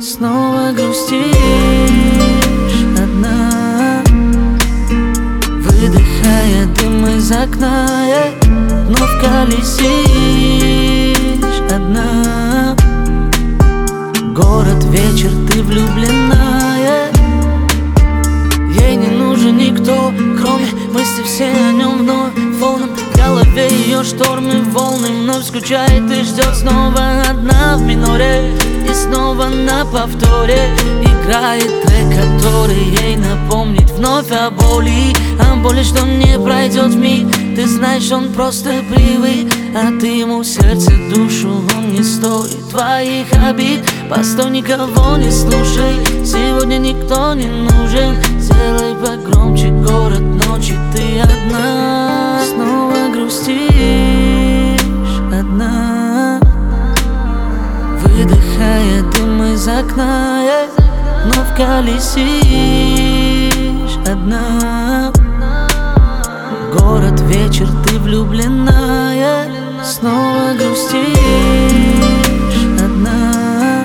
Снова грустишь одна, выдыхая дым из окна, вновь колесишь одна. Город, вечер, ты влюбленная, ей не нужен никто, кроме мысли, все о нем вновь волнам. В голове ее штормы, волны, вновь скучает и ждет. Снова одна в миноре и снова на повторе играет трек, который ей напомнит вновь о боли, что не пройдет миг. Ты знаешь, он просто привык, а ты ему сердце, душу, он не стоит твоих обид. Постой, никого не слушай, сегодня никто не нужен. Сделай погромче, город ночи, ты одна. Снова грустишь одна, выдыхая дым из окна, вновь колесишь одна. Город, вечер, ты влюбленная, снова грустишь одна,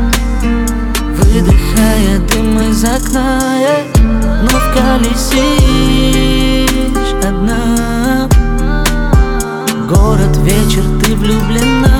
выдыхая дым из окна, вновь колесишь одна. Город, вечер, ты влюблена.